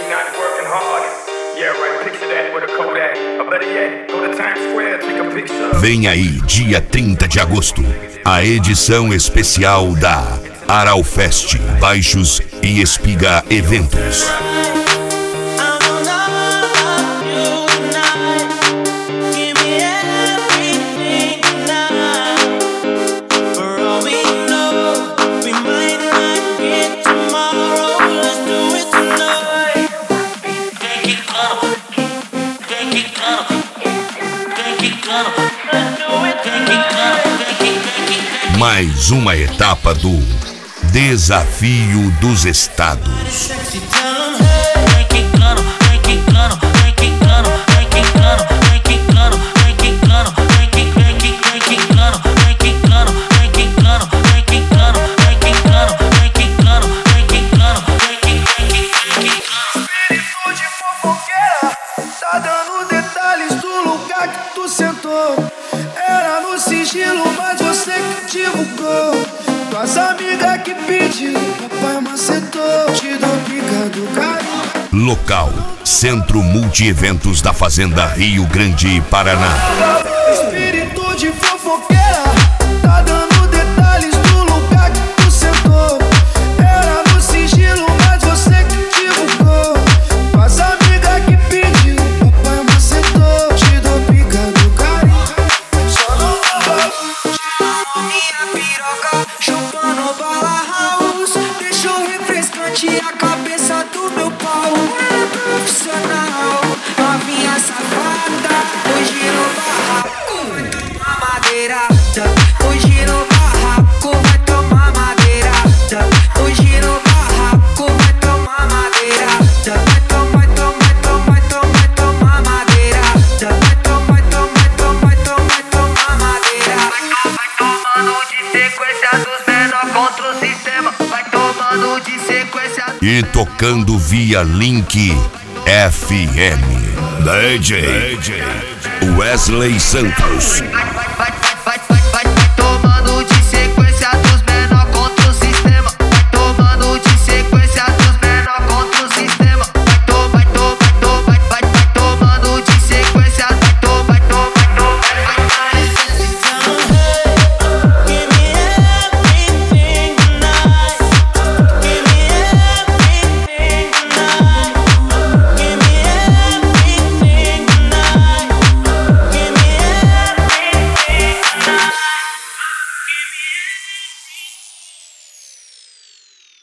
Vem aí, dia 30 de agosto, a edição especial da Aralfest, Baixos e Espiga Eventos. Mais uma etapa do Desafio dos Estados. Tá dando detalhes do lugar que tu sentou. Era no sigilo, mas você que divulgou. Tuas amigas que pediu, papai macetou. Te dou pica do carinho. Local: Centro Multieventos da Fazenda Rio Grande, Paraná. Espírito de fofoqueira, tá dando detalhes do lugar que tu sentou. Era no sigilo, mas você que divulgou. Tuas amigas que pediu, papai macetou. Te dou pica do carinho. Só não lava. Minha piroca, chupando bala house. Deixou refrescante a cabeça do meu pau. É profissional, novinha safada. Hoje no barraco vai tomar madeirada. Hoje no barraco vai tomar madeirada. Hoje no barraco vai tomar madeirada. Vai tomar madeirada. Vai tomar madeirada. Vai tomando de sequência dos menor contra o sistema. Vai tomando de sequência. E tocando via Link FM, DJ Wesley Santos.